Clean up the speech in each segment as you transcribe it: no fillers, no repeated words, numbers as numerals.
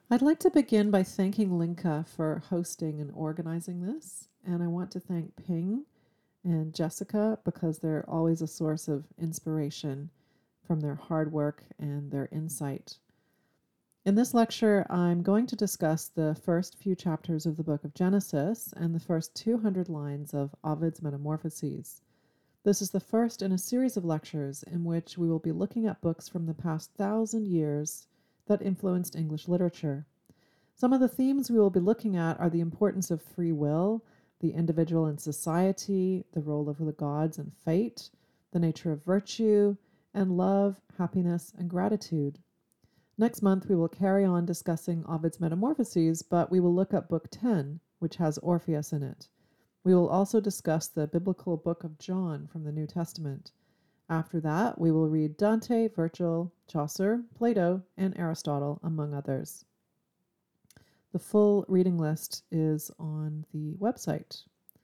I'd like to begin by thanking Linka for hosting and organizing this. And I want to thank Ping and Jessica because they're always a source of inspiration from their hard work and their insight. In this lecture, I'm going to discuss the first few chapters of the book of Genesis and the first 200 lines of Ovid's Metamorphoses. This is the first in a series of lectures in which we will be looking at books from the past 1,000 years that influenced English literature. Some of the themes we will be looking at are the importance of free will, the individual in society, the role of the gods and fate, the nature of virtue, and love, happiness, and gratitude. Next month, we will carry on discussing Ovid's Metamorphoses, but we will look at Book 10, which has Orpheus in it. We will also discuss the biblical book of John from the New Testament. After that, we will read Dante, Virgil, Chaucer, Plato, and Aristotle, among others. The full reading list is on the website.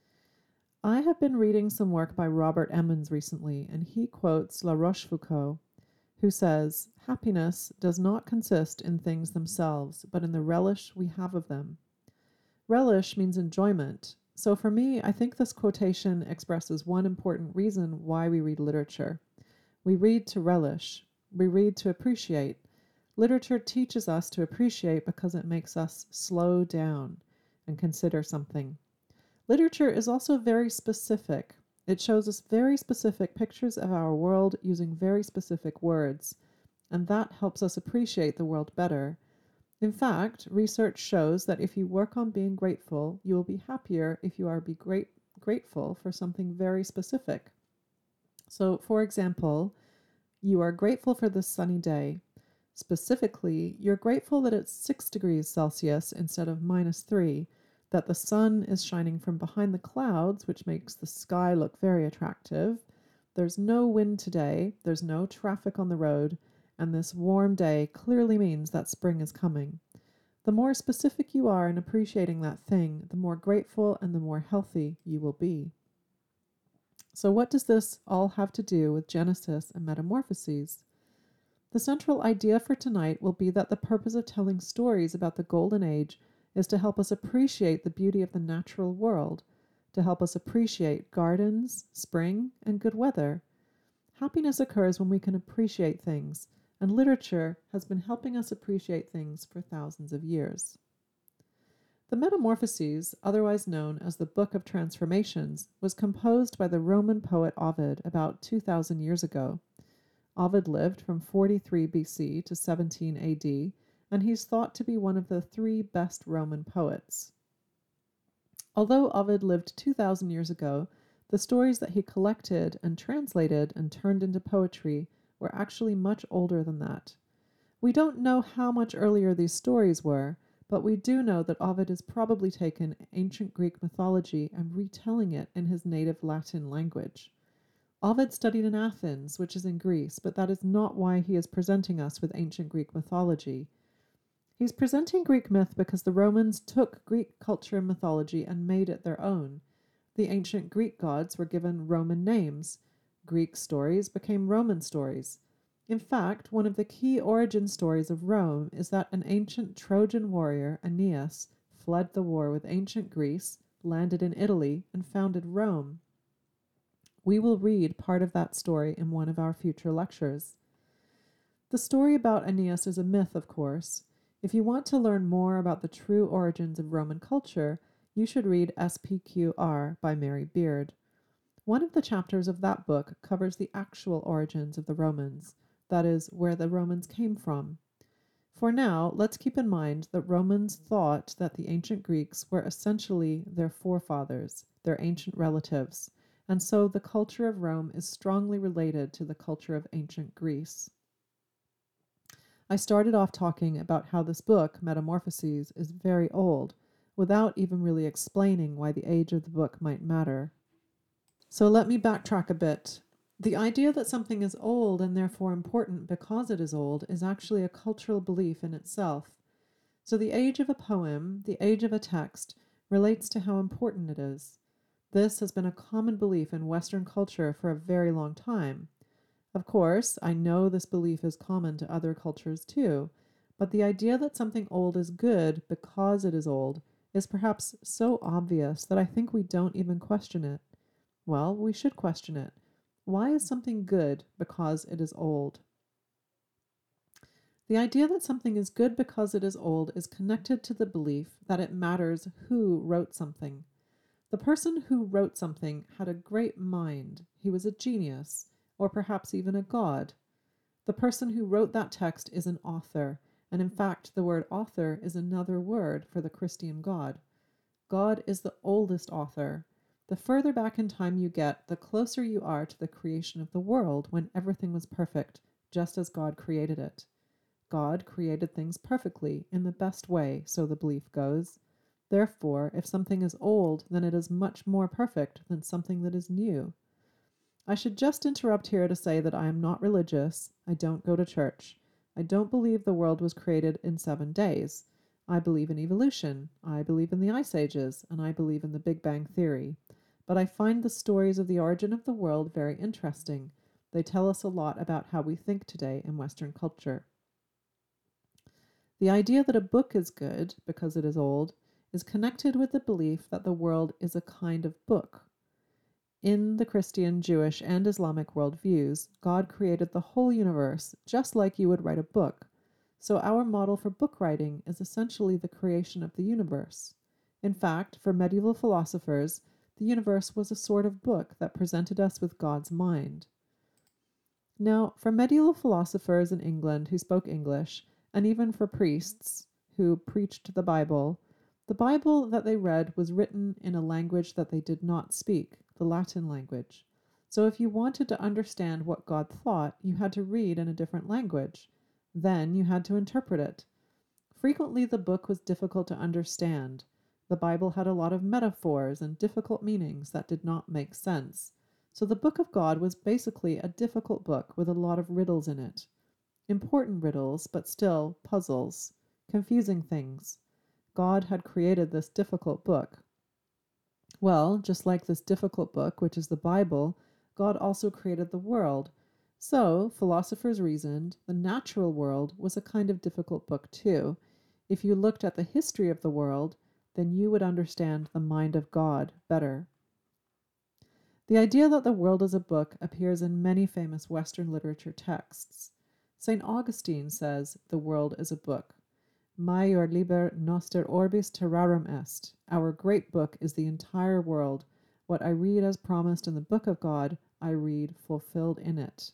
I have been reading some work by Robert Emmons recently, and he quotes La Rochefoucauld, who says, "Happiness does not consist in things themselves, but in the relish we have of them." Relish means enjoyment. So for me, I think this quotation expresses one important reason why we read literature. We read to relish. We read to appreciate. Literature teaches us to appreciate because it makes us slow down and consider something. Literature is also very specific. It shows us very specific pictures of our world using very specific words, and that helps us appreciate the world better. In fact, research shows that if you work on being grateful, you will be happier if you are grateful for something very specific. So, for example, you are grateful for this sunny day. Specifically, you're grateful that it's 6 degrees Celsius instead of -3, that the sun is shining from behind the clouds, which makes the sky look very attractive. There's no wind today, there's no traffic on the road, and this warm day clearly means that spring is coming. The more specific you are in appreciating that thing, the more grateful and the more healthy you will be. So, what does this all have to do with Genesis and Metamorphoses? The central idea for tonight will be that the purpose of telling stories about the Golden Age is to help us appreciate the beauty of the natural world, to help us appreciate gardens, spring, and good weather. Happiness occurs when we can appreciate things, and literature has been helping us appreciate things for thousands of years. The Metamorphoses, otherwise known as the Book of Transformations, was composed by the Roman poet Ovid about 2,000 years ago. Ovid lived from 43 BC to 17 AD, and he's thought to be one of the 3 best Roman poets. Although Ovid lived 2,000 years ago, the stories that he collected and translated and turned into poetry were actually much older than that. We don't know how much earlier these stories were, but we do know that Ovid has probably taken ancient Greek mythology and retelling it in his native Latin language. Ovid studied in Athens, which is in Greece, but that is not why he is presenting us with ancient Greek mythology. He's presenting Greek myth because the Romans took Greek culture and mythology and made it their own. The ancient Greek gods were given Roman names. Greek stories became Roman stories. In fact, one of the key origin stories of Rome is that an ancient Trojan warrior, Aeneas, fled the war with ancient Greece, landed in Italy, and founded Rome. We will read part of that story in one of our future lectures. The story about Aeneas is a myth, of course. If you want to learn more about the true origins of Roman culture, you should read SPQR by Mary Beard. One of the chapters of that book covers the actual origins of the Romans, that is, where the Romans came from. For now, let's keep in mind that Romans thought that the ancient Greeks were essentially their forefathers, their ancient relatives, and so the culture of Rome is strongly related to the culture of ancient Greece. I started off talking about how this book, Metamorphoses, is very old, without even really explaining why the age of the book might matter. So let me backtrack a bit. The idea that something is old and therefore important because it is old is actually a cultural belief in itself. So the age of a poem, the age of a text, relates to how important it is. This has been a common belief in Western culture for a very long time. Of course, I know this belief is common to other cultures too, But the idea that something old is good because it is old is perhaps so obvious that I think we don't even question it. Well, we should question it. Why is something good because it is old? The idea that something is good because it is old is connected to the belief that it matters who wrote something. The person who wrote something had a great mind, he was a genius, or perhaps even a god. The person who wrote that text is an author, and in fact, the word author is another word for the Christian God. God is the oldest author. The further back in time you get, the closer you are to the creation of the world when everything was perfect, just as God created it. God created things perfectly, in the best way, so the belief goes. Therefore, if something is old, then it is much more perfect than something that is new. I should just interrupt here to say that I am not religious. I don't go to church. I don't believe the world was created in 7 days. I believe in evolution. I believe in the ice ages, and I believe in the Big Bang Theory. But I find the stories of the origin of the world very interesting. They tell us a lot about how we think today in Western culture. The idea that a book is good because it is old is connected with the belief that the world is a kind of book. In the Christian, Jewish, and Islamic worldviews, God created the whole universe just like you would write a book. So our model for book writing is essentially the creation of the universe. In fact, for medieval philosophers, the universe was a sort of book that presented us with God's mind. Now, for medieval philosophers in England who spoke English, and even for priests who preached the Bible that they read was written in a language that they did not speak, the Latin language. So if you wanted to understand what God thought, you had to read in a different language. Then you had to interpret it. Frequently, the book was difficult to understand. The Bible had a lot of metaphors and difficult meanings that did not make sense. So the Book of God was basically a difficult book with a lot of riddles in it. Important riddles, but still puzzles, confusing things. God had created this difficult book. Well, just like this difficult book, which is the Bible, God also created the world. So, philosophers reasoned, the natural world was a kind of difficult book too. If you looked at the history of the world, then you would understand the mind of God better. The idea that the world is a book appears in many famous Western literature texts. St. Augustine says the world is a book. Maior liber noster orbis terrarum est. Our great book is the entire world. What I read as promised in the book of God, I read fulfilled in it.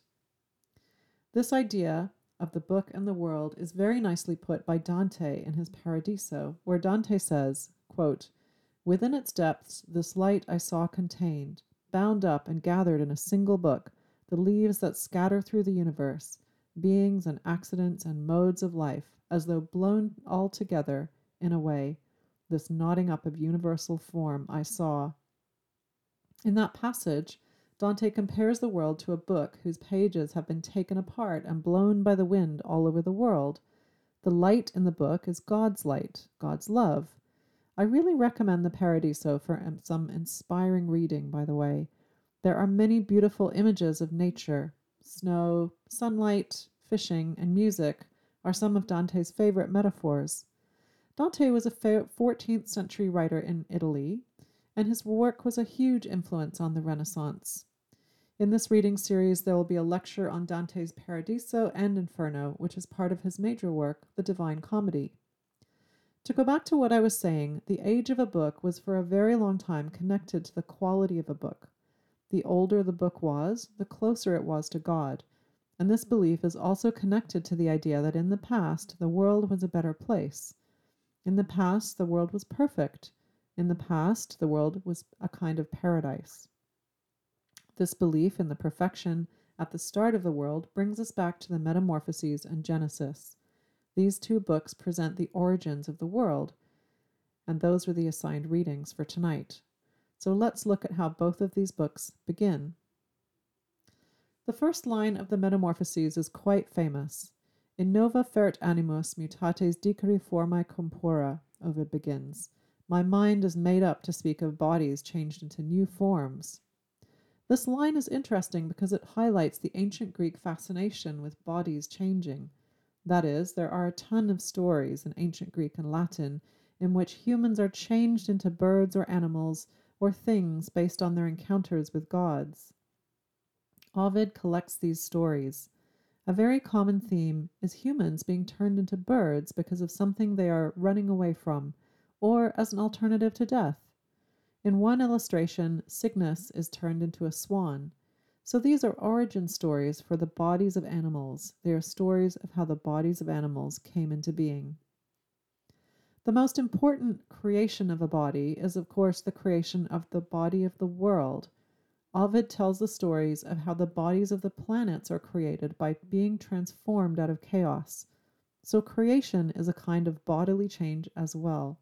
This idea of the book and the world is very nicely put by Dante in his Paradiso, where Dante says, quote, "Within its depths this light I saw contained, bound up and gathered in a single book, the leaves that scatter through the universe, beings and accidents and modes of life, as though blown all together in a way, this knotting up of universal form I saw." In that passage, Dante compares the world to a book whose pages have been taken apart and blown by the wind all over the world. The light in the book is God's light, God's love. I really recommend the Paradiso for some inspiring reading, by the way. There are many beautiful images of nature. Snow, sunlight, fishing, and music are some of Dante's favorite metaphors. Dante was a 14th century writer in Italy, and his work was a huge influence on the Renaissance. In this reading series, there will be a lecture on Dante's Paradiso and Inferno, which is part of his major work, The Divine Comedy. To go back to what I was saying, the age of a book was for a very long time connected to the quality of a book. The older the book was, the closer it was to God. And this belief is also connected to the idea that in the past, the world was a better place. In the past, the world was perfect. In the past, the world was a kind of paradise. This belief in the perfection at the start of the world brings us back to the Metamorphoses and Genesis. These two books present the origins of the world, and those were the assigned readings for tonight. So let's look at how both of these books begin. The first line of the Metamorphoses is quite famous. In nova fert animus mutates dicere formae compora, Ovid begins. My mind is made up to speak of bodies changed into new forms. This line is interesting because it highlights the ancient Greek fascination with bodies changing. That is, there are a ton of stories in ancient Greek and Latin in which humans are changed into birds or animals or things based on their encounters with gods. Ovid collects these stories. A very common theme is humans being turned into birds because of something they are running away from, or as an alternative to death. In one illustration, Cygnus is turned into a swan. So these are origin stories for the bodies of animals. They are stories of how the bodies of animals came into being. The most important creation of a body is, of course, the creation of the body of the world. Ovid tells the stories of how the bodies of the planets are created by being transformed out of chaos. So creation is a kind of bodily change as well.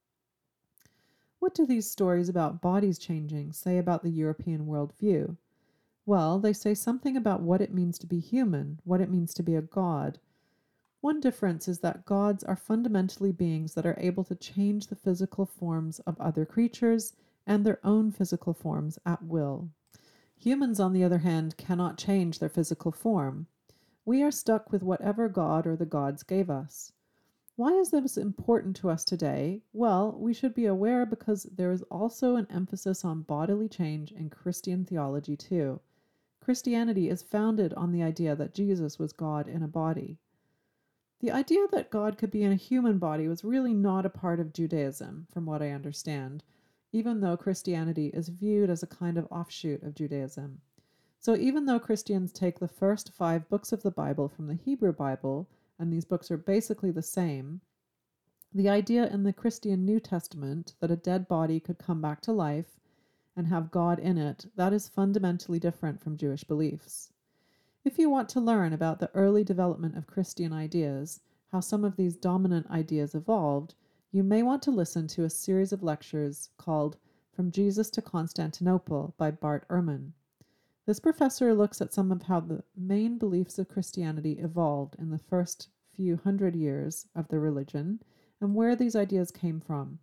What do these stories about bodies changing say about the European worldview? Well, they say something about what it means to be human, what it means to be a god. One difference is that gods are fundamentally beings that are able to change the physical forms of other creatures and their own physical forms at will. Humans, on the other hand, cannot change their physical form. We are stuck with whatever god or the gods gave us. Why is this important to us today? Well, we should be aware because there is also an emphasis on bodily change in Christian theology too. Christianity is founded on the idea that Jesus was God in a body. The idea that God could be in a human body was really not a part of Judaism, from what I understand, even though Christianity is viewed as a kind of offshoot of Judaism. So even though Christians take the first 5 books of the Bible from the Hebrew Bible, and these books are basically the same, the idea in the Christian New Testament that a dead body could come back to life and have God in it, that is fundamentally different from Jewish beliefs. If you want to learn about the early development of Christian ideas, how some of these dominant ideas evolved, you may want to listen to a series of lectures called From Jesus to Constantinople by Bart Ehrman. This professor looks at some of how the main beliefs of Christianity evolved in the first few hundred years of the religion and where these ideas came from.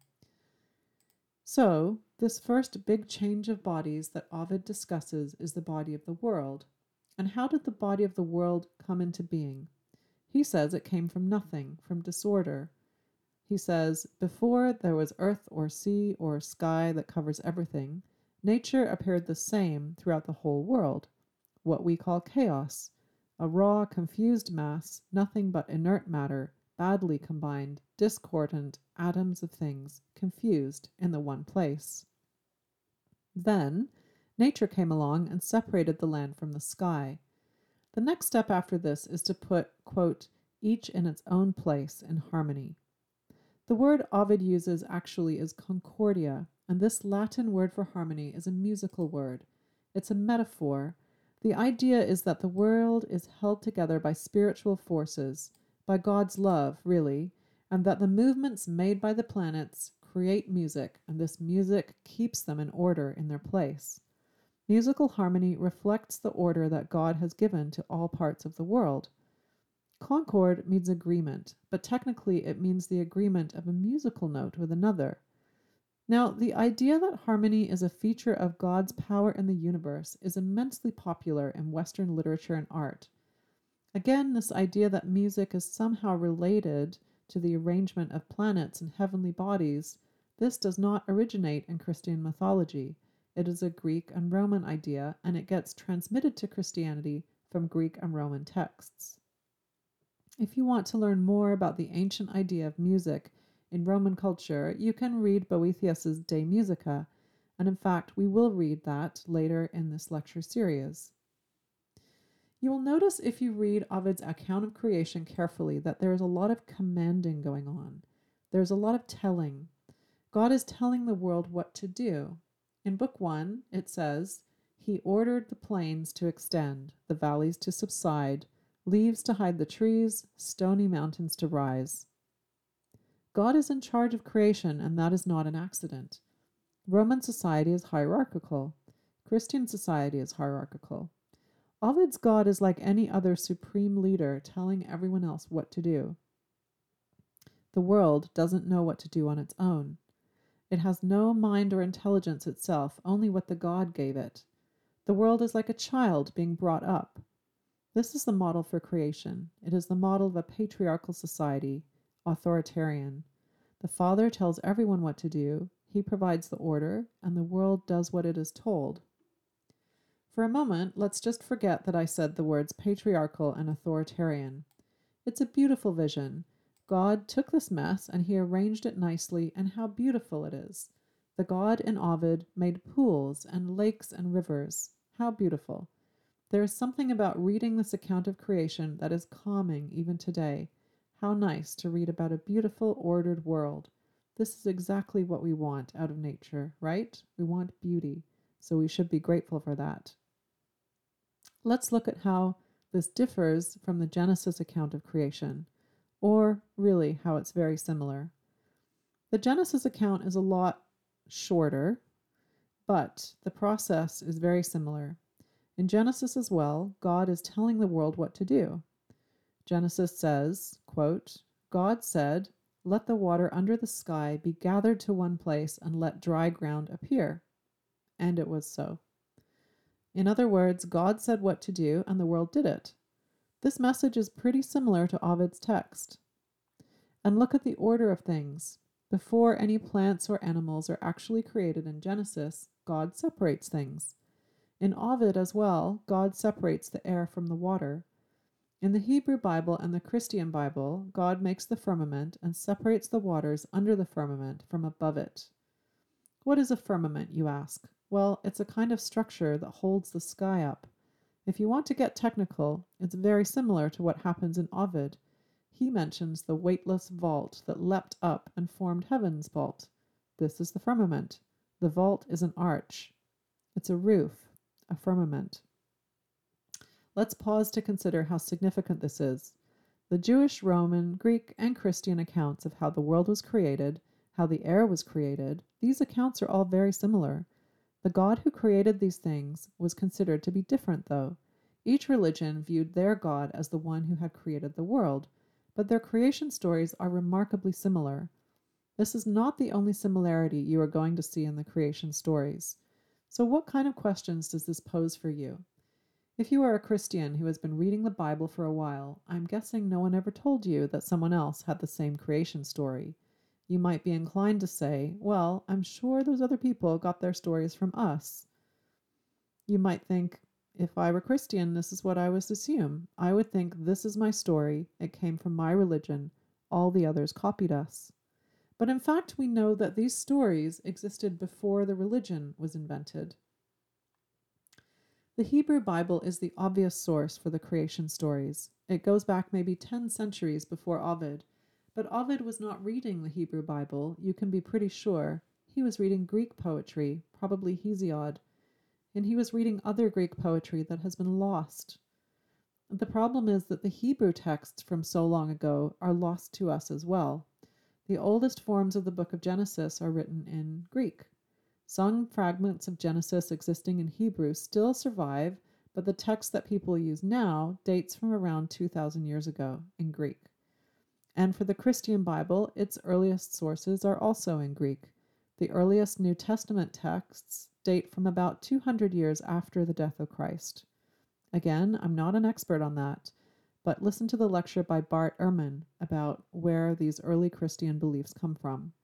So, this first big change of bodies that Ovid discusses is the body of the world. And how did the body of the world come into being? He says it came from nothing, from disorder. He says, before there was earth or sea or sky that covers everything, nature appeared the same throughout the whole world, what we call chaos, a raw, confused mass, nothing but inert matter, badly combined, discordant atoms of things, confused in the one place. Then, nature came along and separated the land from the sky. The next step after this is to put, quote, each in its own place in harmony. The word Ovid uses actually is concordia, and this Latin word for harmony is a musical word. It's a metaphor. The idea is that the world is held together by spiritual forces, by God's love, really, and that the movements made by the planets create music, and this music keeps them in order in their place. Musical harmony reflects the order that God has given to all parts of the world. Concord means agreement, but technically it means the agreement of a musical note with another. Now, the idea that harmony is a feature of God's power in the universe is immensely popular in Western literature and art. Again, this idea that music is somehow related to the arrangement of planets and heavenly bodies, this does not originate in Christian mythology. It is a Greek and Roman idea, and it gets transmitted to Christianity from Greek and Roman texts. If you want to learn more about the ancient idea of music in Roman culture, you can read Boethius's De Musica, and in fact, we will read that later in this lecture series. You will notice if you read Ovid's account of creation carefully that there is a lot of commanding going on. There's a lot of telling. God is telling the world what to do. In Book 1, it says, He ordered the plains to extend, the valleys to subside, leaves to hide the trees, stony mountains to rise. God is in charge of creation, and that is not an accident. Roman society is hierarchical. Christian society is hierarchical. Ovid's God is like any other supreme leader telling everyone else what to do. The world doesn't know what to do on its own. It has no mind or intelligence itself, only what the God gave it. The world is like a child being brought up. This is the model for creation. It is the model of a patriarchal society, authoritarian. The father tells everyone what to do, he provides the order, and the world does what it is told. For a moment, let's just forget that I said the words patriarchal and authoritarian. It's a beautiful vision. God took this mess and he arranged it nicely, and how beautiful it is. The God in Ovid made pools and lakes and rivers. How beautiful. There is something about reading this account of creation that is calming even today. How nice to read about a beautiful, ordered world. This is exactly what we want out of nature, right? We want beauty, so we should be grateful for that. Let's look at how this differs from the Genesis account of creation, or really how it's very similar. The Genesis account is a lot shorter, but the process is very similar. In Genesis as well, God is telling the world what to do. Genesis says, quote, God said, "Let the water under the sky be gathered to one place and let dry ground appear." And it was so. In other words, God said what to do and the world did it. This message is pretty similar to Ovid's text. And look at the order of things. Before any plants or animals are actually created in Genesis, God separates things. In Ovid as well, God separates the air from the water. In the Hebrew Bible and the Christian Bible, God makes the firmament and separates the waters under the firmament from above it. What is a firmament, you ask? Well, it's a kind of structure that holds the sky up. If you want to get technical, it's very similar to what happens in Ovid. He mentions the weightless vault that leapt up and formed heaven's vault. This is the firmament. The vault is an arch. It's a roof, a firmament. Let's pause to consider how significant this is. The Jewish, Roman, Greek, and Christian accounts of how the world was created, how the air was created, these accounts are all very similar. The God who created these things was considered to be different, though. Each religion viewed their God as the one who had created the world, but their creation stories are remarkably similar. This is not the only similarity you are going to see in the creation stories. So what kind of questions does this pose for you? If you are a Christian who has been reading the Bible for a while, I'm guessing no one ever told you that someone else had the same creation story. You might be inclined to say, well, I'm sure those other people got their stories from us. You might think, if I were Christian, this is what I would assume. I would think this is my story, it came from my religion, all the others copied us. But in fact, we know that these stories existed before the religion was invented. The Hebrew Bible is the obvious source for the creation stories. It goes back maybe 10 centuries before Ovid. But Ovid was not reading the Hebrew Bible, you can be pretty sure. He was reading Greek poetry, probably Hesiod, and he was reading other Greek poetry that has been lost. The problem is that the Hebrew texts from so long ago are lost to us as well. The oldest forms of the book of Genesis are written in Greek. Some fragments of Genesis existing in Hebrew still survive, but the text that people use now dates from around 2,000 years ago in Greek. And for the Christian Bible, its earliest sources are also in Greek. The earliest New Testament texts date from about 200 years after the death of Christ. Again, I'm not an expert on that, but listen to the lecture by Bart Ehrman about where these early Christian beliefs come from.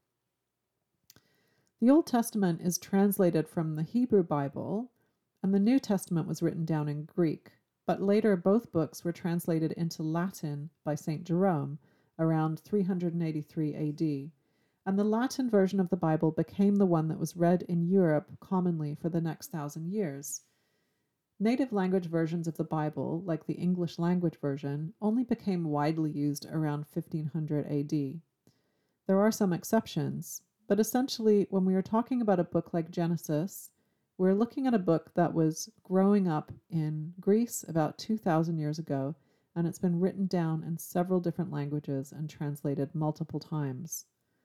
The Old Testament is translated from the Hebrew Bible, and the New Testament was written down in Greek, but later both books were translated into Latin by St. Jerome around 383 AD, and the Latin version of the Bible became the one that was read in Europe commonly for the next 1,000 years. Native language versions of the Bible, like the English language version, only became widely used around 1500 AD. There are some exceptions, but essentially, when we are talking about a book like Genesis, we're looking at a book that was growing up in Greece about 2,000 years ago, and it's been written down in several different languages and translated multiple times.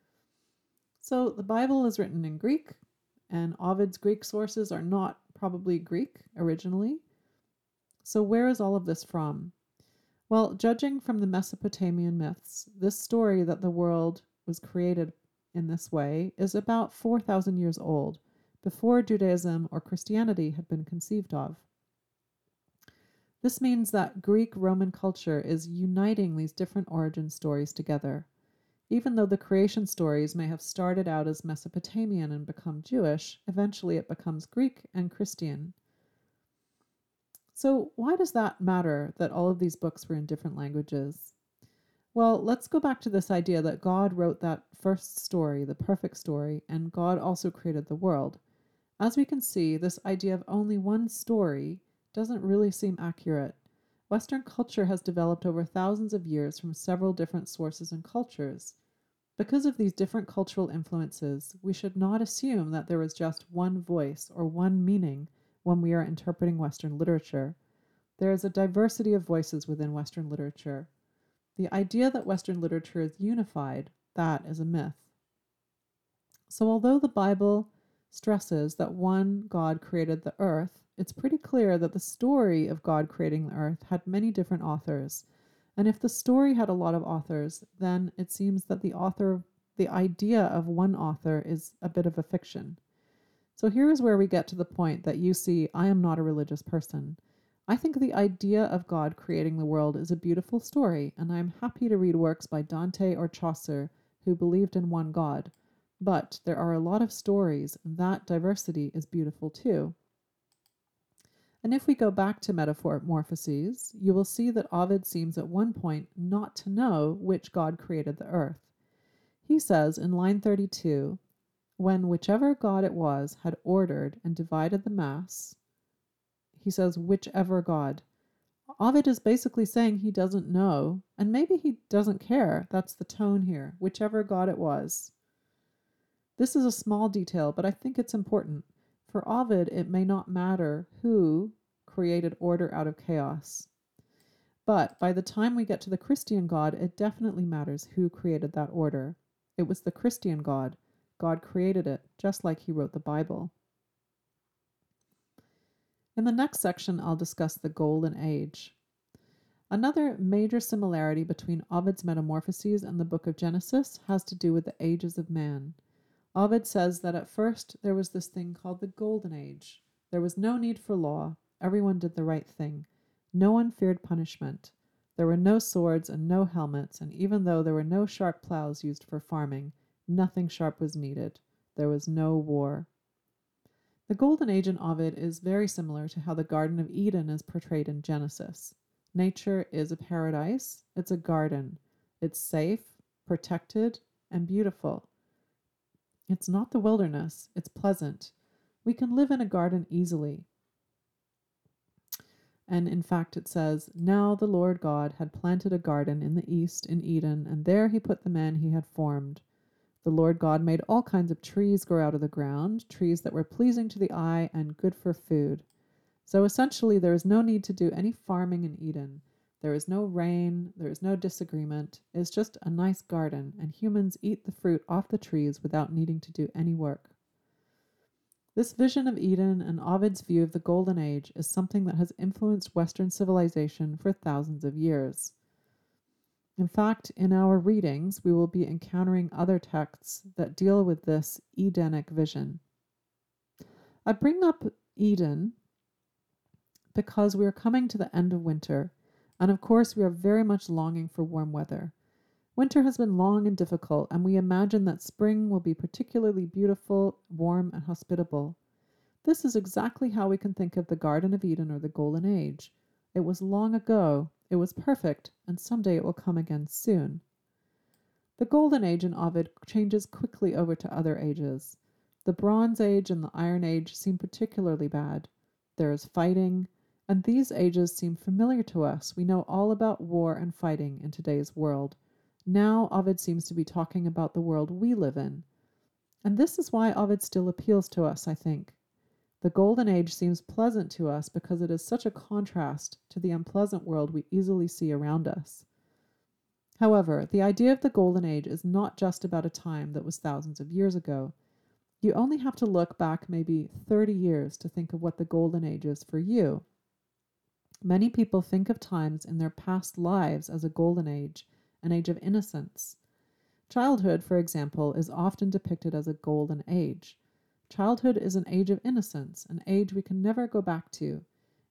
So the Bible is written in Greek, and Ovid's Greek sources are not probably Greek originally. So where is all of this from? Well, judging from the Mesopotamian myths, this story that the world was created in this way is about 4,000 years old, before Judaism or Christianity had been conceived of. This means that Greek-Roman culture is uniting these different origin stories together. Even though the creation stories may have started out as Mesopotamian and become Jewish, eventually it becomes Greek and Christian. So, why does that matter that all of these books were in different languages? Well, let's go back to this idea that God wrote that first story, the perfect story, and God also created the world. As we can see, this idea of only one story doesn't really seem accurate. Western culture has developed over thousands of years from several different sources and cultures. Because of these different cultural influences, we should not assume that there is just one voice or one meaning when we are interpreting Western literature. There is a diversity of voices within Western literature. The idea that Western literature is unified, that is a myth. So although the Bible stresses that one God created the earth, it's pretty clear that the story of God creating the earth had many different authors. And if the story had a lot of authors, then it seems that the idea of one author is a bit of a fiction. So here is where we get to the point that you see I am not a religious person. I think the idea of God creating the world is a beautiful story, and I am happy to read works by Dante or Chaucer who believed in one God. But there are a lot of stories, and that diversity is beautiful too. And if we go back to Metamorphoses, you will see that Ovid seems at one point not to know which God created the earth. He says in line 32, when whichever God it was had ordered and divided the mass, he says whichever God. Ovid is basically saying he doesn't know, and maybe he doesn't care. That's the tone here, whichever God it was. This is a small detail, but I think it's important. For Ovid, it may not matter who created order out of chaos. But by the time we get to the Christian God, it definitely matters who created that order. It was the Christian God. God created it, just like he wrote the Bible. In the next section, I'll discuss the Golden Age. Another major similarity between Ovid's Metamorphoses and the book of Genesis has to do with the ages of man. Ovid says that at first there was this thing called the Golden Age. There was no need for law. Everyone did the right thing. No one feared punishment. There were no swords and no helmets, and even though there were no sharp plows used for farming, nothing sharp was needed. There was no war. The Golden Age in Ovid is very similar to how the Garden of Eden is portrayed in Genesis. Nature is a paradise. It's a garden. It's safe, protected, and beautiful. It's not the wilderness. It's pleasant. We can live in a garden easily. And in fact, it says, now the Lord God had planted a garden in the east in Eden, and there he put the man he had formed. The Lord God made all kinds of trees grow out of the ground, trees that were pleasing to the eye and good for food. So essentially, there is no need to do any farming in Eden. There is no rain, there is no disagreement. It's just a nice garden, and humans eat the fruit off the trees without needing to do any work. This vision of Eden and Ovid's view of the Golden Age is something that has influenced Western civilization for thousands of years. In fact, in our readings, we will be encountering other texts that deal with this Edenic vision. I bring up Eden because we are coming to the end of winter, and of course we are very much longing for warm weather. Winter has been long and difficult, and we imagine that spring will be particularly beautiful, warm, and hospitable. This is exactly how we can think of the Garden of Eden or the Golden Age. It was long ago, it was perfect, and someday it will come again soon. The Golden Age in Ovid changes quickly over to other ages. The Bronze Age and the Iron Age seem particularly bad. There is fighting, and these ages seem familiar to us. We know all about war and fighting in today's world. Now Ovid seems to be talking about the world we live in. And this is why Ovid still appeals to us, I think. The Golden Age seems pleasant to us because it is such a contrast to the unpleasant world we easily see around us. However, the idea of the Golden Age is not just about a time that was thousands of years ago. You only have to look back maybe 30 years to think of what the Golden Age is for you. Many people think of times in their past lives as a golden age, an age of innocence. Childhood, for example, is often depicted as a golden age. Childhood is an age of innocence, an age we can never go back to.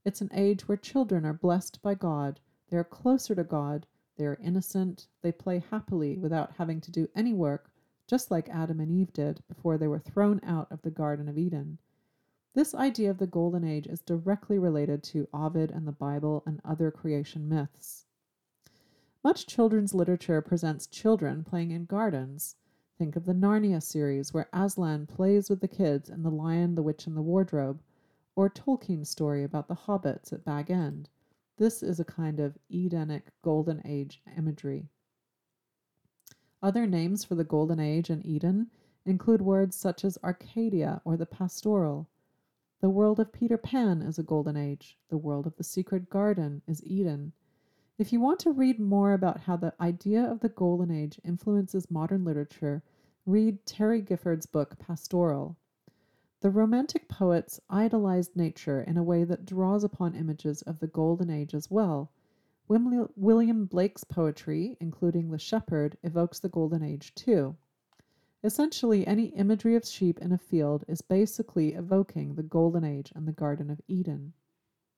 It's an age where children are blessed by God, they are closer to God, they are innocent, they play happily without having to do any work, just like Adam and Eve did before they were thrown out of the Garden of Eden. This idea of the Golden Age is directly related to Ovid and the Bible and other creation myths. Much children's literature presents children playing in gardens. Think of the Narnia series, where Aslan plays with the kids in The Lion, the Witch, and the Wardrobe, or Tolkien's story about the hobbits at Bag End. This is a kind of Edenic Golden Age imagery. Other names for the Golden Age and Eden include words such as Arcadia or the pastoral. The world of Peter Pan is a Golden Age. The world of the Secret Garden is Eden. If you want to read more about how the idea of the Golden Age influences modern literature, read Terry Gifford's book Pastoral. The Romantic poets idolized nature in a way that draws upon images of the Golden Age as well. William Blake's poetry, including The Shepherd, evokes the Golden Age too. Essentially, any imagery of sheep in a field is basically evoking the Golden Age and the Garden of Eden.